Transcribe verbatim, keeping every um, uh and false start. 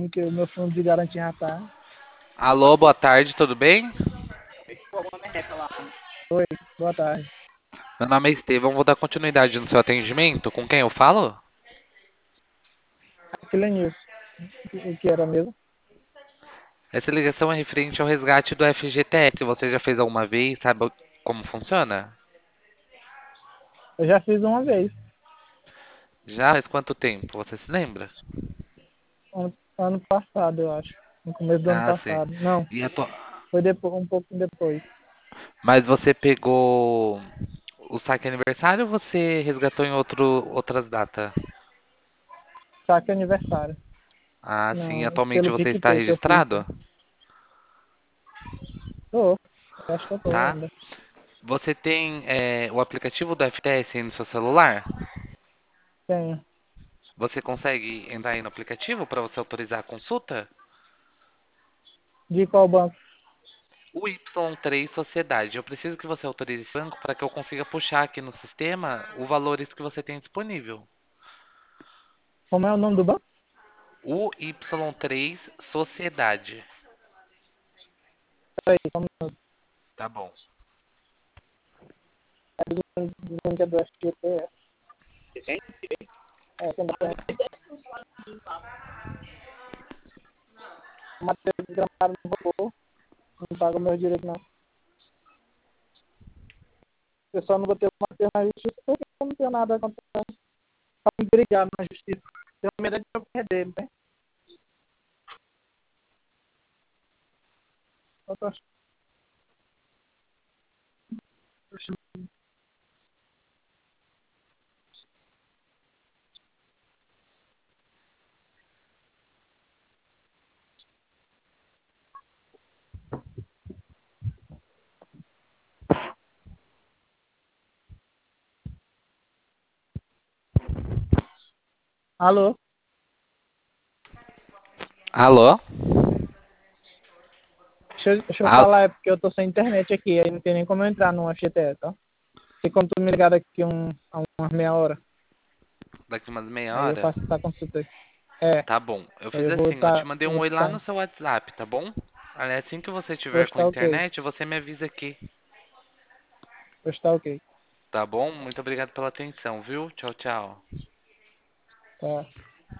fundo, que o meu fundo de garantia já tá. Alô, boa tarde, tudo bem? Oi, boa tarde. Meu nome é Estevão, vou dar continuidade no seu atendimento. Com quem eu falo? Aquilo é Nilson. O que era mesmo? Essa ligação é referente ao resgate do F G T S. Você já fez alguma vez? Sabe como funciona? Eu já fiz uma vez, Já? Faz quanto tempo? Você se lembra? ano, ano passado, eu acho. No começo do ano Ah, sim. passado. Não, E a tua- foi depois, um pouco depois. Mas você pegou o saque aniversário ou você resgatou em outro... outras datas? Saque aniversário. Ah, sim. Não, Atualmente pelo você está PicPay que eu fiz, registrado? tá? Tô, eu acho que eu tô Tá? ainda. Você tem é, o aplicativo do F T S aí no seu celular? Tenho. Você consegue entrar aí no aplicativo para você autorizar a consulta? De qual banco? O Y três Sociedade. Eu preciso que você autorize esse banco para que eu consiga puxar aqui no sistema os valores que você tem disponível. Como é o nome do banco? O Y três Sociedade. Peraí, como Tá bom. é do banco é do F G T S. É, tem bastante. O Matheus Gramado não roubou, não paga meus direitos, não. Eu só não botei o Matheus na justiça porque eu não tenho nada contra pra me brigar na justiça. Tenho medo de eu perder, né? Eu tô achando. Alô? Alô? Deixa eu, deixa eu Al- falar, é porque eu tô sem internet aqui, aí não tem nem como eu entrar no F G T S, tá? Tem como tu me ligar daqui um, a umas meia hora, Daqui umas meia aí eu hora? faço essa consulta aí. É, Tá bom. Eu aí fiz eu vou assim, ó. Te tá, mandei eu um vou oi lá tá, no seu WhatsApp, tá bom? Aí assim que você tiver hoje com tá ok, internet, você me avisa aqui. hoje tá ok, Tá bom? Muito obrigado pela atenção, viu? Tchau, tchau. tá.